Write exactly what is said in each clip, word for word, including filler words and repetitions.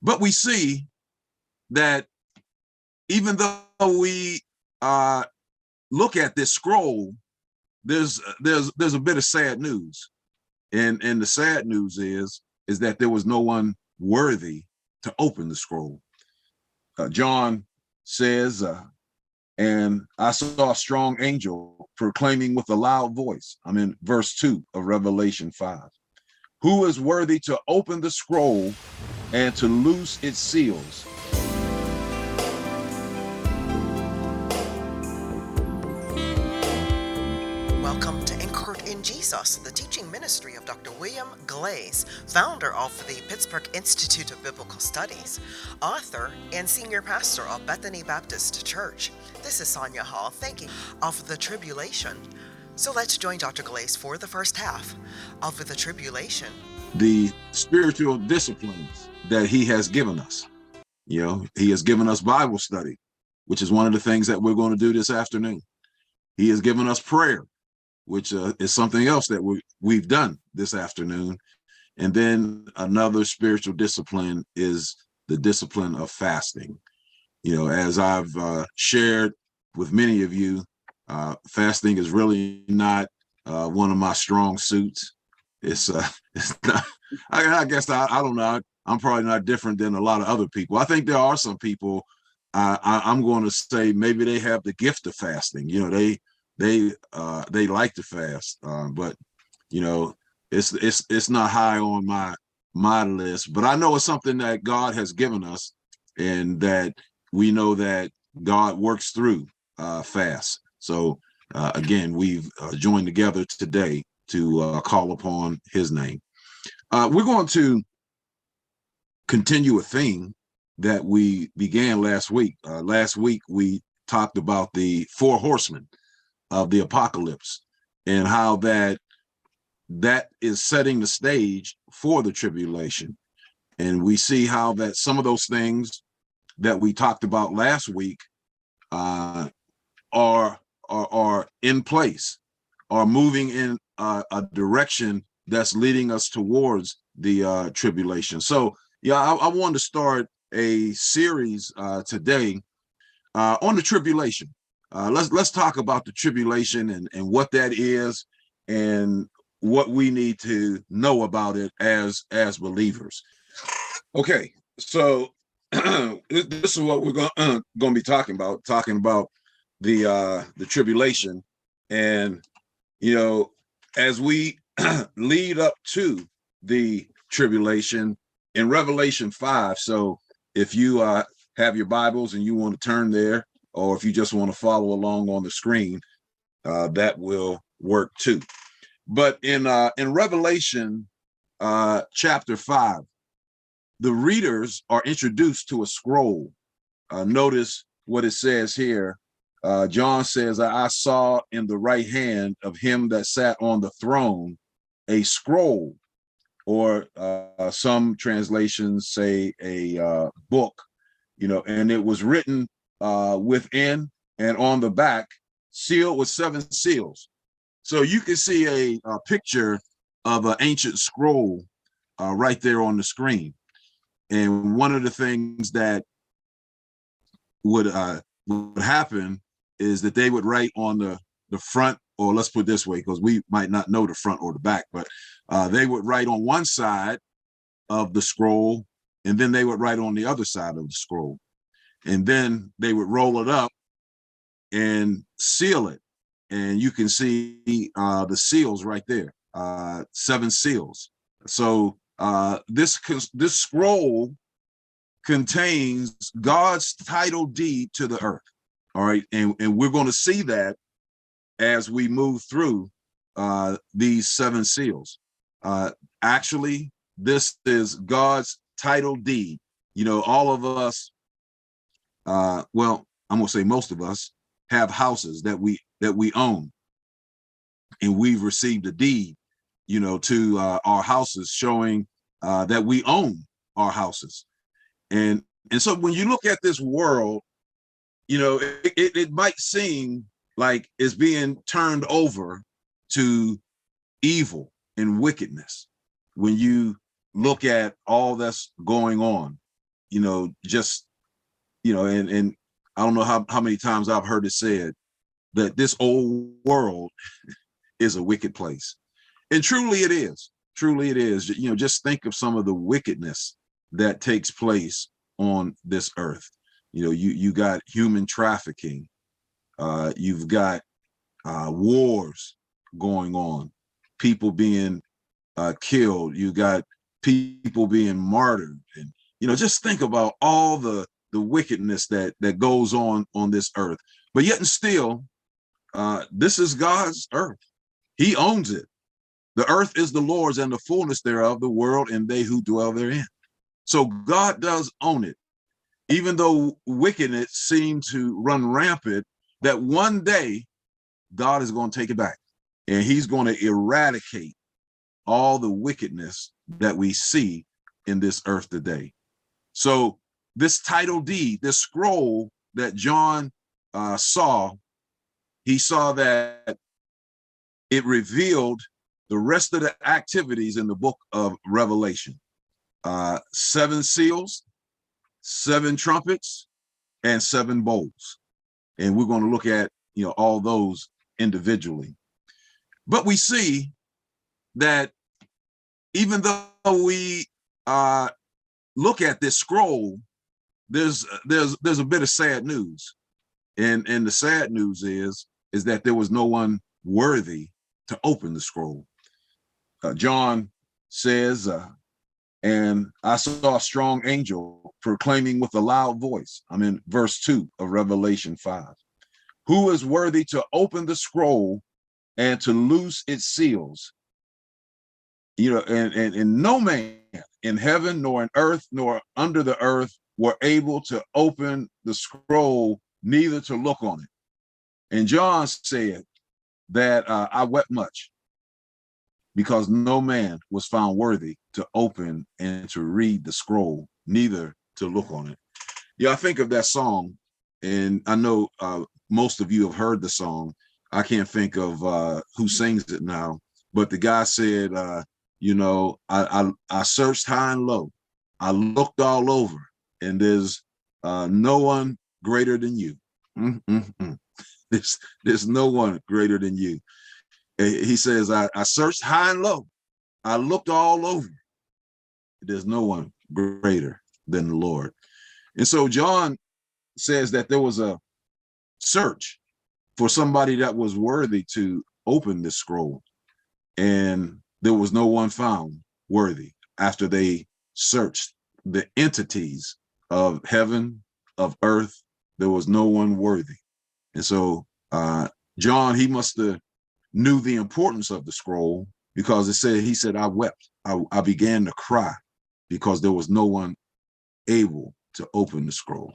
But we see that even though we uh, look at this scroll, there's there's there's a bit of sad news, and and the sad news is is that there was no one worthy to open the scroll. Uh, John says, uh, and I saw a strong angel proclaiming with a loud voice. I'm in verse two of Revelation five. Who is worthy to open the scroll and to loose its seals? Welcome to Anchored in Jesus, the teaching ministry of Doctor William Glaze, founder of the Pittsburgh Institute of Biblical Studies, author and senior pastor of Bethany Baptist Church. This is Sonia Hall, thanking of the tribulation. So let's join Doctor Glaze for the first half of the tribulation. The spiritual disciplines that he has given us. You know, he has given us Bible study, which is one of the things that we're going to do this afternoon. He has given us prayer, which uh, is something else that we, we've done this afternoon. And then another spiritual discipline is the discipline of fasting. You know, as I've uh, shared with many of you, uh, fasting is really not uh, one of my strong suits. It's, uh, it's not, I, I guess, I, I don't know. I, I'm probably not different than a lot of other people. I think there are some people, uh, I, I'm going to say maybe they have the gift of fasting. You know, they, they, uh, they like to fast, uh, but you know, it's, it's, it's not high on my, my list, but I know it's something that God has given us, and that we know that God works through uh, fast. So uh, again, we've uh, joined together today to uh, call upon his name. Uh, we're going to continue a theme that we began last week. Uh, last week, we talked about the four horsemen of the apocalypse and how that that is setting the stage for the tribulation. And we see how that some of those things that we talked about last week uh, are, are, are in place, are moving in uh, a direction that's leading us towards the uh, tribulation. So, yeah, I, I wanted to start a series uh, today uh, on the tribulation. Uh, let's let's talk about the tribulation and, and what that is and what we need to know about it as as believers. Okay, so this is what we're going uh, going to be talking about, talking about the uh, the tribulation. And, you know, as we lead up to the tribulation in Revelation five. So if you uh, have your Bibles and you want to turn there, or if you just want to follow along on the screen, uh, that will work too. But in uh, in Revelation uh, chapter five, the readers are introduced to a scroll. Uh, notice what it says here. Uh, John says, I saw in the right hand of him that sat on the throne a scroll, or uh, some translations say a uh, book, you know, and it was written uh, within and on the back, sealed with seven seals. So you can see a, a picture of an ancient scroll uh, right there on the screen. And one of the things that would uh, would happen is that they would write on the, the front, or let's put it this way, because we might not know the front or the back, but uh, they would write on one side of the scroll, and then they would write on the other side of the scroll. And then they would roll it up and seal it. And you can see uh, the seals right there, uh, seven seals. So uh, this, this scroll contains God's title deed to the earth. All right. And, and we're going to see that as we move through uh, these seven seals. Uh, actually, this is God's title deed. You know, all of us, uh, well, I'm going to say most of us have houses that we that we own. And we've received a deed, you know, to uh, our houses showing uh, that we own our houses. And, and so when you look at this world, you know, it, it, it might seem like it's being turned over to evil and wickedness when you look at all that's going on. you know, just, you know, and, and I don't know how, how many times I've heard it said that this old world is a wicked place. And truly it is. Truly it is. You know, just think of some of the wickedness that takes place on this earth. You know, you, you got human trafficking. Uh, you've got uh, wars going on, people being uh, killed. You got people being martyred. And, you know, just think about all the, the wickedness that, that goes on on this earth. But yet and still, uh, this is God's earth. He owns it. The earth is the Lord's and the fullness thereof, the world and they who dwell therein. So God does own it, even though wickedness seemed to run rampant, that one day God is going to take it back and he's going to eradicate all the wickedness that we see in this earth today. So this title deed, this scroll that John uh, saw, he saw that it revealed the rest of the activities in the book of Revelation. Uh, seven seals, seven trumpets, and seven bowls. And we're going to look at, you know, all those individually. But we see that even though we uh, look at this scroll, there's there's there's a bit of sad news. And, and the sad news is, is that there was no one worthy to open the scroll. Uh, John says, uh, and I saw a strong angel proclaiming with a loud voice. I'm in verse two of Revelation five. Who is worthy to open the scroll and to loose its seals? You know, and, and, and no man in heaven, nor in earth, nor under the earth were able to open the scroll, neither to look on it. And John said that uh, I wept much, because no man was found worthy to open and to read the scroll, neither to look on it. Yeah, I think of that song, and I know uh, most of you have heard the song. I can't think of uh, who sings it now, but the guy said, uh, you know, I, I, I searched high and low. I looked all over, and there's uh, no one greater than you. Mm-mm-mm. There's, there's no one greater than you. He says, I, I searched high and low. I looked all over. There's no one greater than the Lord. And so John says that there was a search for somebody that was worthy to open this scroll. And there was no one found worthy after they searched the entities of heaven, of earth. There was no one worthy. And so uh, John, he must have knew the importance of the scroll, because it said, he said, I wept. I, I began to cry because there was no one able to open the scroll.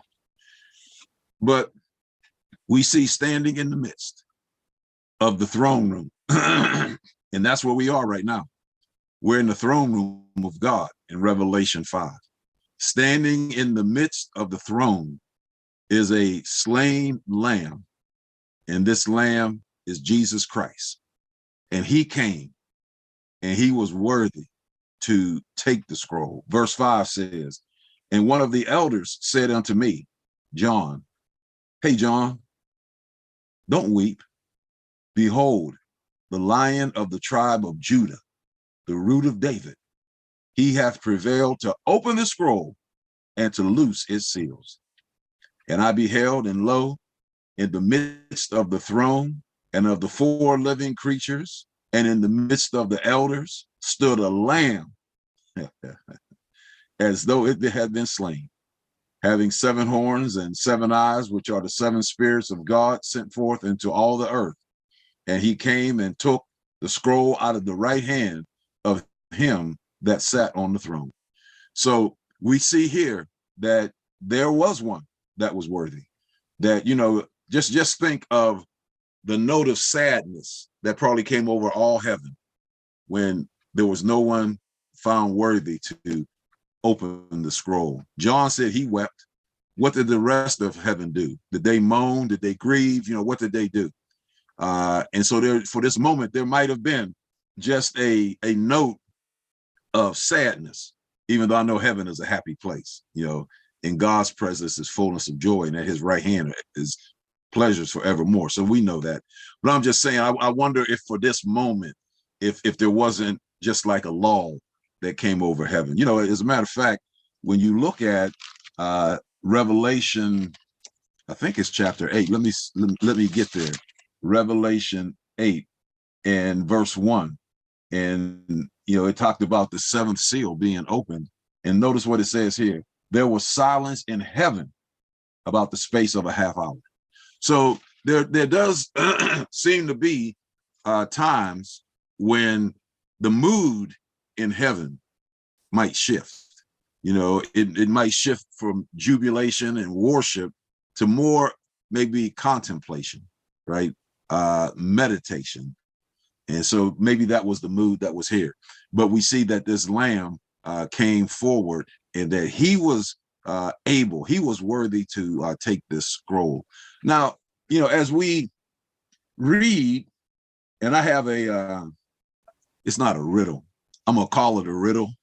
But we see standing in the midst of the throne room, and that's where we are right now. We're in the throne room of God in Revelation five. Standing in the midst of the throne is a slain lamb, and this lamb is Jesus Christ. And he came and he was worthy to take the scroll. Verse five says, and one of the elders said unto me, John, hey, John, don't weep. Behold, the Lion of the tribe of Judah, the root of David, he hath prevailed to open the scroll and to loose its seals. And I beheld, and lo, in the midst of the throne and of the four living creatures, and in the midst of the elders, stood a lamb, as though it had been slain, having seven horns and seven eyes, which are the seven spirits of God sent forth into all the earth. And he came and took the scroll out of the right hand of him that sat on the throne. So we see here that there was one that was worthy. That, you know, just, just think of the note of sadness that probably came over all heaven when there was no one found worthy to open the scroll. John said he wept. What did the rest of heaven do? Did they moan? Did they grieve? You know, what did they do? Uh, and so there, for this moment, there might have been just a, a note of sadness, even though I know heaven is a happy place. You know, in God's presence is fullness of joy, and at his right hand is pleasures forevermore. So we know that. But I'm just saying, I, I wonder if for this moment, if if there wasn't just like a lull that came over heaven. You know, as a matter of fact, when you look at uh, Revelation, I think it's chapter eight. Let me let me get there. Revelation eight and verse one, and you know, it talked about the seventh seal being opened. And notice what it says here: there was silence in heaven about the space of a half hour. So there, there does seem to be uh, times when the mood in heaven might shift. You know, it, it might shift from jubilation and worship to more maybe contemplation, right? Uh, meditation. And so maybe that was the mood that was here. But we see that this lamb uh, came forward and that he was uh, able, he was worthy to uh, take this scroll. Now, you know, as we read, and I have a, uh, it's not a riddle. I'm gonna call it a riddle,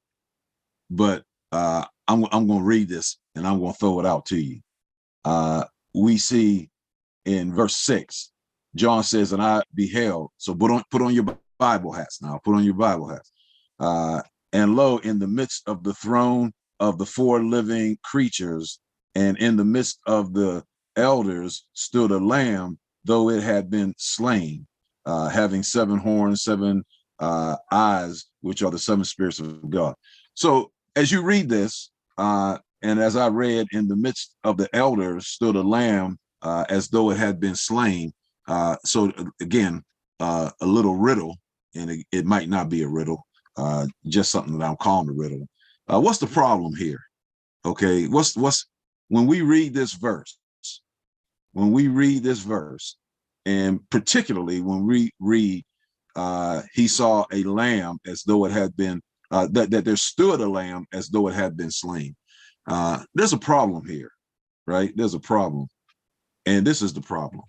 but uh, I'm, I'm gonna read this and I'm gonna throw it out to you. Uh, we see in verse six, John says, and I beheld, so put on, put on your Bible hats now, put on your Bible hats. Uh, and lo, in the midst of the throne of the four living creatures, and in the midst of the elders stood a lamb, though it had been slain, uh, having seven horns, seven uh, eyes, which are the seven spirits of God. So as you read this, uh, and as I read, in the midst of the elders stood a lamb, uh, as though it had been slain. Uh, so again, uh, a little riddle, and it, it might not be a riddle, uh, just something that I'm calling a riddle. Uh, what's the problem here? Okay, what's what's when we read this verse, when we read this verse, and particularly when we read, uh, he saw a lamb as though it had been, uh, that, that there stood a lamb as though it had been slain. Uh, there's a problem here, right? There's a problem. And this is the problem.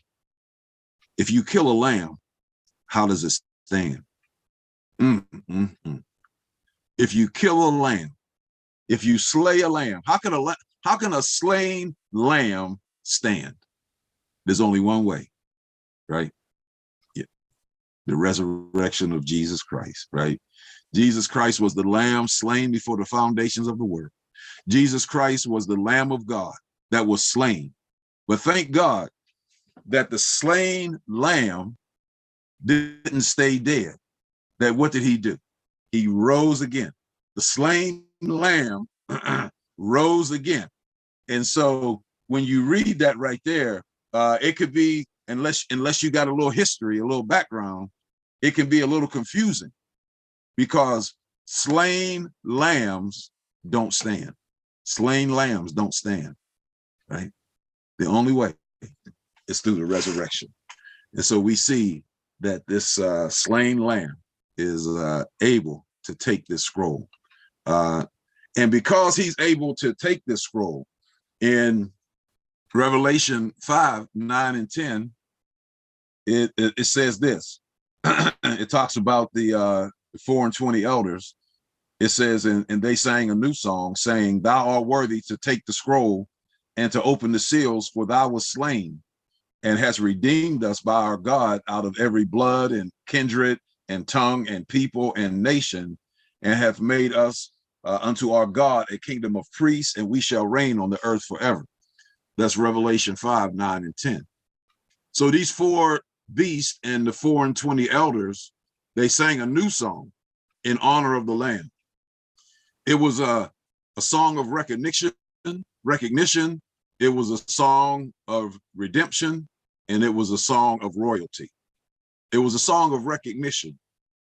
If you kill a lamb, how does it stand? Mm, mm, mm. If you kill a lamb, if you slay a lamb, how can a how can a slain lamb stand? There's only one way, right? Yeah. The resurrection of Jesus Christ, right? Jesus Christ was the lamb slain before the foundations of the world. Jesus Christ was the Lamb of God that was slain. But thank God that the slain lamb didn't stay dead. That what did he do? He rose again. The slain lamb rose again. And so when you read that right there, uh, it could be, unless unless you got a little history, a little background, it can be a little confusing, because slain lambs don't stand. Slain lambs don't stand, right? The only way is through the resurrection. And so we see that this uh, slain lamb is uh, able to take this scroll. Uh, and because he's able to take this scroll, in Revelation five, nine, and ten, it, it, it says this. It talks about the uh, four and twenty elders. It says, and, and they sang a new song, saying, "Thou art worthy to take the scroll and to open the seals, for thou wast slain and hast redeemed us by our God out of every blood and kindred and tongue and people and nation, and hath made us uh, unto our God a kingdom of priests, and we shall reign on the earth forever." That's Revelation five, nine, and ten. So these four beasts and the four and twenty elders, they sang a new song in honor of the Lamb. It was a, a song of recognition, recognition. It was a song of redemption, and it was a song of royalty. It was a song of recognition.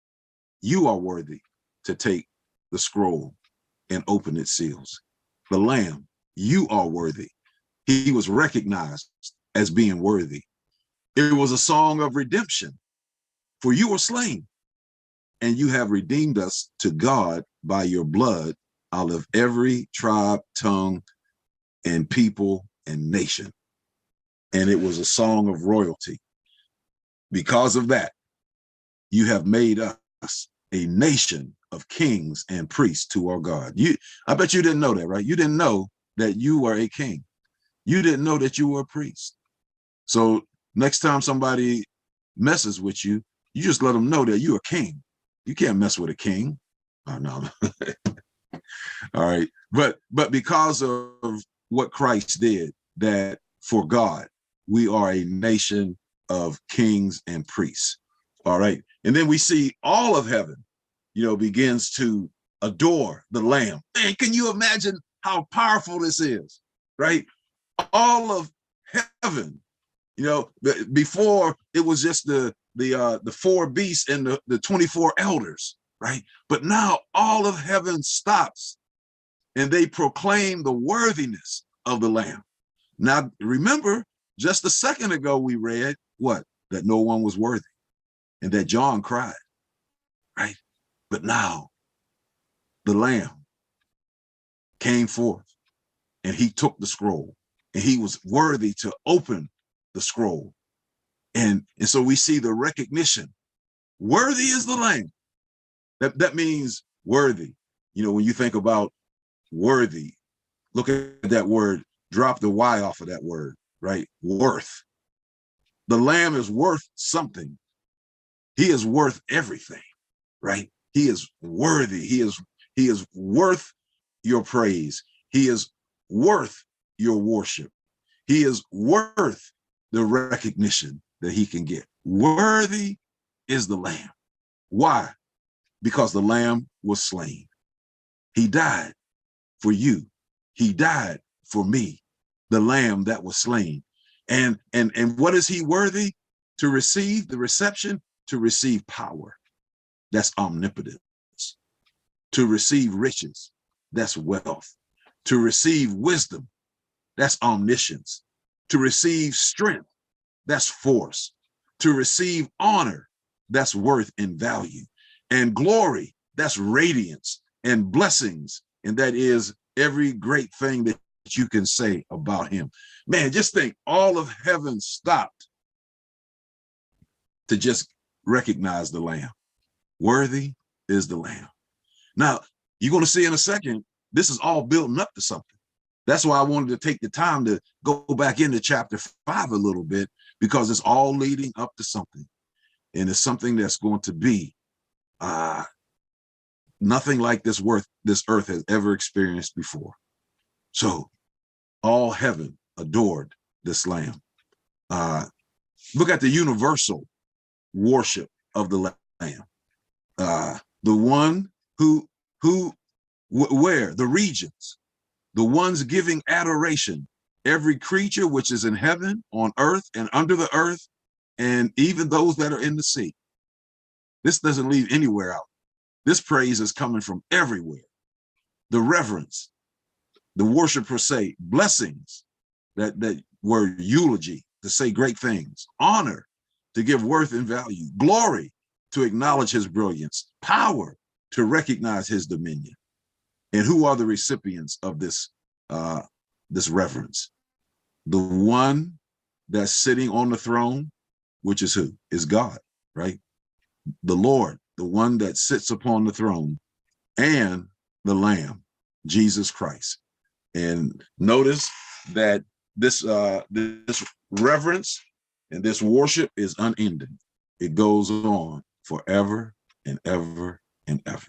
You are worthy to take the scroll and open its seals. The Lamb, you are worthy. He was recognized as being worthy. It was a song of redemption, for you were slain, and you have redeemed us to God by your blood out of every tribe, tongue, and people and nation. And it was a song of royalty. Because of that, you have made us a nation of kings and priests to our God. You, I bet you didn't know that, right? You didn't know that you were a king. You didn't know that you were a priest. So next time somebody messes with you, you just let them know that you're a king. You can't mess with a king. Oh, no. All right. But but because of what Christ did, that for God, we are a nation of kings and priests. All right. And then we see all of heaven, you know, begins to adore the Lamb. And can you imagine how powerful this is? Right? All of heaven, you know, before it was just the the uh the four beasts and the, the twenty-four elders, right? But now all of heaven stops and they proclaim the worthiness of the Lamb. Now remember, just a second ago we read what? That no one was worthy and that John cried, right? But now the Lamb came forth and he took the scroll and he was worthy to open the scroll. And, and so we see the recognition. Worthy is the Lamb. That, that means worthy. You know, when you think about worthy, look at that word, drop the Y off of that word, right? Worth. The Lamb is worth something. He is worth everything, right? He is worthy. He is, he is worth your praise. He is worth your worship. He is worth the recognition that he can get. Worthy is the Lamb. Why? Because the Lamb was slain. He died for you. He died for me, the Lamb that was slain. And, and, and what is he worthy to receive? The reception, to receive power. That's omnipotence. To receive riches. That's wealth. To receive wisdom. That's omniscience. To receive strength. That's force. To receive honor. That's worth and value. And glory. That's radiance and blessings. And that is every great thing that you can say about him. Man, just think, all of heaven stopped to just recognize the Lamb. Worthy is the Lamb. Now, you're going to see in a second, this is all building up to something. That's why I wanted to take the time to go back into chapter five a little bit, because it's all leading up to something. And it's something that's going to be uh, nothing like this worth this earth has ever experienced before. So all heaven adored this Lamb. Uh, look at the universal worship of the Lamb. Uh, the one who, who, where, the regions, the ones giving adoration, every creature which is in heaven, on earth, and under the earth, and even those that are in the sea. This doesn't leave anywhere out. This praise is coming from everywhere. The reverence, the worship per se, blessings, that, that were eulogy, to say great things, honor, to give worth and value, glory, to acknowledge his brilliance, power, to recognize his dominion. And who are the recipients of this, uh, this reverence? The one that's sitting on the throne, which is who? Is God, right? The Lord, the one that sits upon the throne, and the Lamb, Jesus Christ. And notice that this, uh, this reverence and this worship is unending. It goes on forever and ever and ever.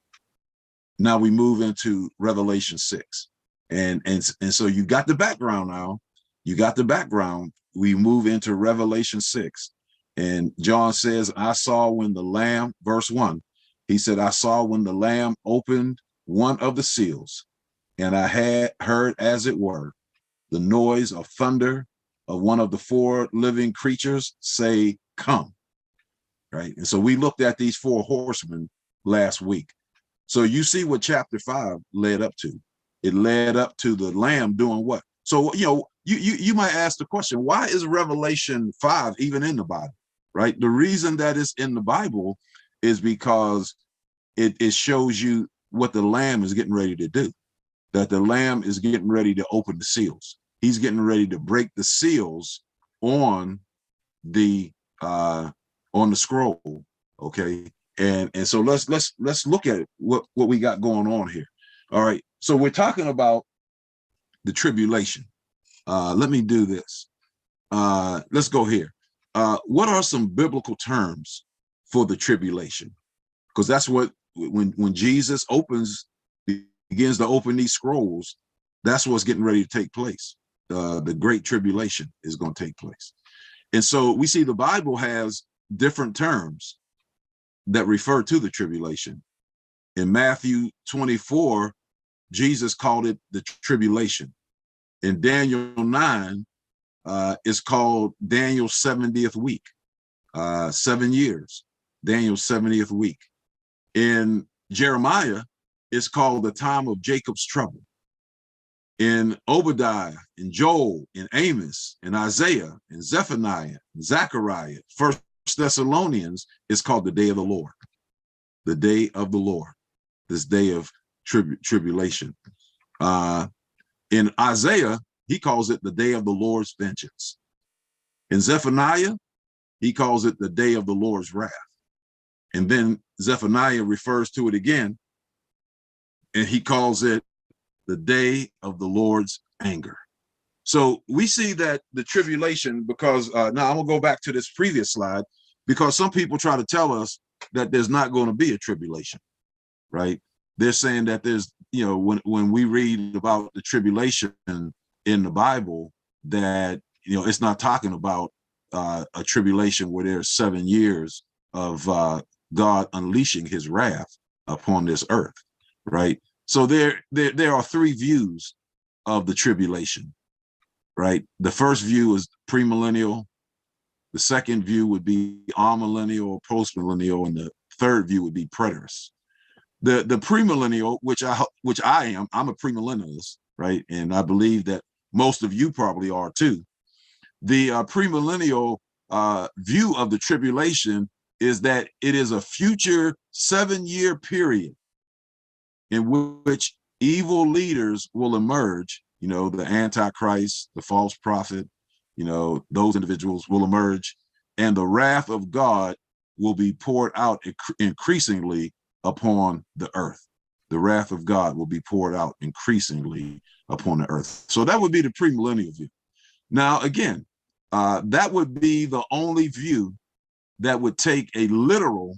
Now we move into Revelation six. And, and, and so you got the background now. You got the background. We move into Revelation six. And John says, I saw when the Lamb, verse one, he said, I saw when the Lamb opened one of the seals, and I had heard, as it were, the noise of thunder of one of the four living creatures say, come. Right. And so we looked at these four horsemen last week. So you see what chapter five led up to. It led up to the Lamb doing what? So, you know, you, you, you might ask the question, why is Revelation five even in the Bible? Right. The reason that it's in the Bible is because it, it shows you what the Lamb is getting ready to do, that the Lamb is getting ready to open the seals. He's getting ready to break the seals on the uh, on the scroll. OK, and and so let's let's let's look at it, what what we got going on here. All right. So we're talking about the tribulation. Uh, let me do this. Uh, let's go here. Uh, what are some biblical terms for the tribulation? Because that's what, when when Jesus opens, begins to open these scrolls, that's what's getting ready to take place. Uh, the great tribulation is going to take place. And so we see the Bible has different terms that refer to the tribulation. In Matthew twenty-four, Jesus called it the tribulation. In Daniel nine, uh, it's called Daniel's seventieth week, uh, seven years, Daniel's seventieth week. In Jeremiah, it's called the time of Jacob's trouble. In Obadiah, in Joel, in Amos, in Isaiah, in Zephaniah, in Zechariah, First Thessalonians, it's called the day of the Lord. The day of the Lord, this day of trib- tribulation. Uh, in Isaiah, he calls it the day of the Lord's vengeance. In Zephaniah, he calls it the day of the Lord's wrath. And then Zephaniah refers to it again, and he calls it the day of the Lord's anger. So we see that the tribulation, because uh, now I'm gonna go back to this previous slide, because some people try to tell us that there's not going to be a tribulation, right? They're saying that there's, you know, when, when we read about the tribulation in the Bible, that, you know, it's not talking about uh, a tribulation where there's seven years of uh, God unleashing his wrath upon this earth, right? So there, there, there are three views of the tribulation, right? The first view is premillennial. The second view would be amillennial or postmillennial, and the third view would be preterist. The the premillennial, which I which I am, I'm a premillennialist, right? And I believe that most of you probably are too. The uh, premillennial uh, view of the tribulation is that it is a future seven-year period in which evil leaders will emerge. You know, the Antichrist, the false prophet, you know, those individuals will emerge, and the wrath of God will be poured out inc- increasingly upon the earth. The wrath of God will be poured out increasingly upon the earth. So that would be the premillennial view. Now, again, uh, that would be the only view that would take a literal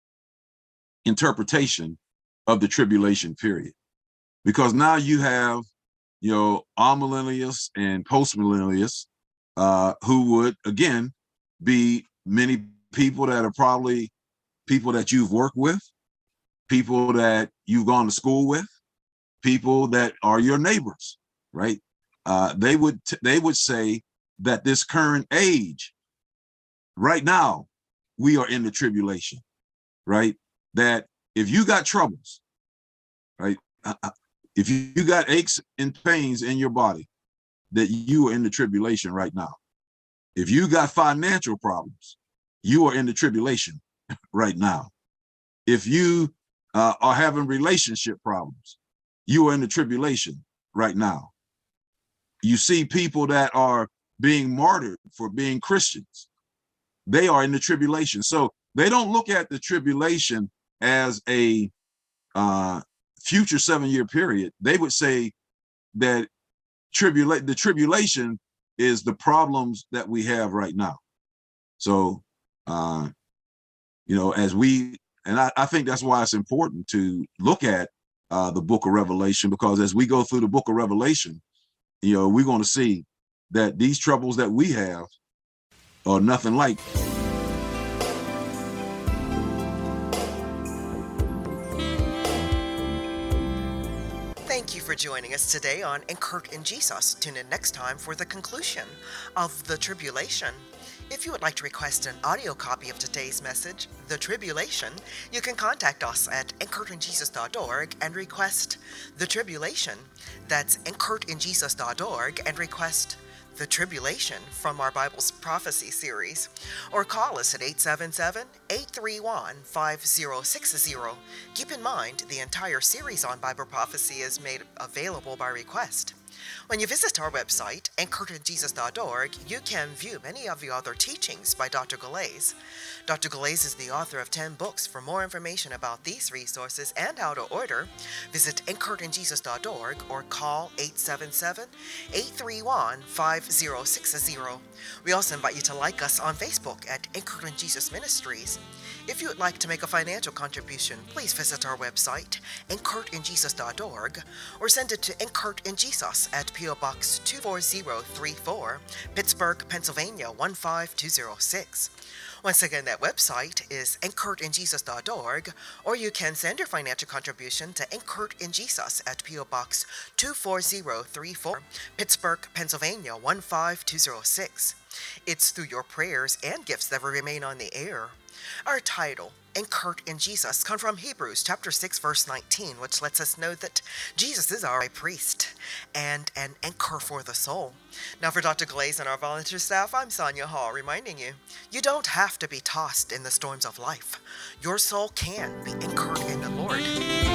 interpretation of the tribulation period, because now you have, you know, amillennialists and postmillennialists, uh, who would, again, be many people that are probably people that you've worked with, people that you've gone to school with, people that are your neighbors, right? Uh, they would t- they would say that this current age, right now, we are in the tribulation, right? That if you got troubles, right? Uh, if you, you got aches and pains in your body, that you are in the tribulation right now. If you got financial problems, you are in the tribulation right now. If you uh, are having relationship problems, you are in the tribulation right now. You see people that are being martyred for being Christians, they are in the tribulation. So they don't look at the tribulation as a uh, future seven-year period. They would say that tribula- the tribulation is the problems that we have right now. So, uh, you know, as we, and I, I think that's why it's important to look at uh, the book of Revelation, because as we go through the book of Revelation, you know, we're going to see that these troubles that we have are nothing like. Thank you for joining us today on Incurred in Jesus. Tune in next time for the conclusion of the tribulation. If you would like to request an audio copy of today's message, The Tribulation, you can contact us at incurred in jesus dot org and request The Tribulation. That's incurred in jesus dot org and request The Tribulation from our Bible's Prophecy series. Or call us at eight seven seven, eight three one, five zero six zero. Keep in mind, the entire series on Bible prophecy is made available by request. When you visit our website, anchored in jesus dot org, you can view many of the other teachings by Doctor Galais. Doctor Galais is the author of ten books. For more information about these resources and how to order, visit anchored in jesus dot org or call eight seven seven, eight three one, five zero six zero. We also invite you to like us on Facebook at Anchored in Jesus Ministries. If you would like to make a financial contribution, please visit our website, anchored in jesus dot org, or send it to Anchored in Jesus at P O Box two four zero three four, Pittsburgh, Pennsylvania one five two zero six. Once again, that website is anchored in jesus dot org, or you can send your financial contribution to Anchored in Jesus at P O Box two four zero three four, Pittsburgh, Pennsylvania one five two zero six. It's through your prayers and gifts that will remain on the air. Our title, Anchored in Jesus, comes from Hebrews chapter six, verse nineteen, which lets us know that Jesus is our high priest and an anchor for the soul. Now for Doctor Galais and our volunteer staff, I'm Sonia Hall, reminding you, you don't have to be tossed in the storms of life. Your soul can be anchored in the Lord.